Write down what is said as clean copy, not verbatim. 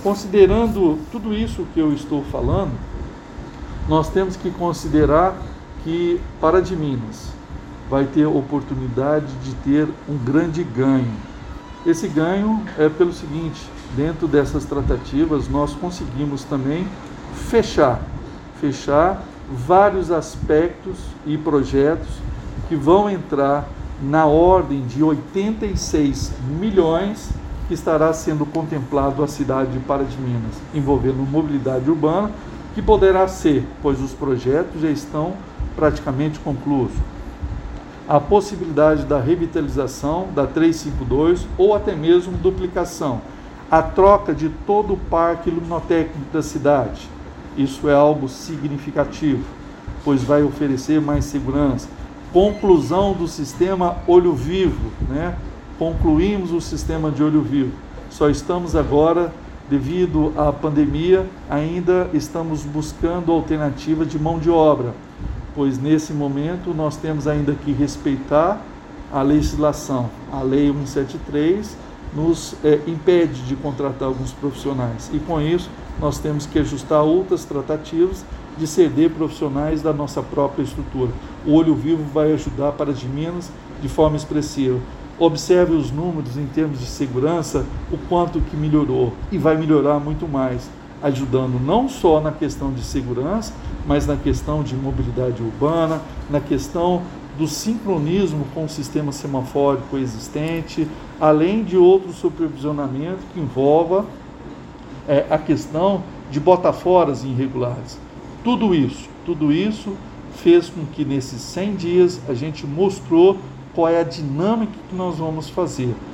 Considerando tudo isso que eu estou falando, nós temos que considerar que Pará de Minas vai ter oportunidade de ter um grande ganho. Esse ganho é pelo seguinte: dentro dessas tratativas nós conseguimos também fechar vários aspectos e projetos que vão entrar na ordem de 86 milhões que estará sendo contemplado a cidade de Pará de Minas, envolvendo mobilidade urbana, que poderá ser, pois os projetos já estão praticamente concluídos, a possibilidade da revitalização da 352 ou até mesmo duplicação, a troca de todo o parque luminotécnico da cidade. Isso é algo significativo, pois vai oferecer mais segurança. Conclusão do sistema Olho Vivo, né? Concluímos o sistema de Olho Vivo. Só estamos agora, devido à pandemia, ainda estamos buscando alternativa de mão de obra, pois nesse momento nós temos ainda que respeitar a legislação. A Lei 173 nos impede de contratar alguns profissionais, e com isso nós temos que ajustar outras tratativas de ceder profissionais da nossa própria estrutura. O Olho Vivo vai ajudar Pará de Minas de forma expressiva. Observe os números em termos de segurança, o quanto que melhorou, e vai melhorar muito mais, ajudando não só na questão de segurança, mas na questão de mobilidade urbana, na questão do sincronismo com o sistema semafórico existente, além de outro supervisionamento que envolva a questão de botaforas irregulares. Tudo isso fez com que nesses 100 dias a gente mostrou qual é a dinâmica que nós vamos fazer.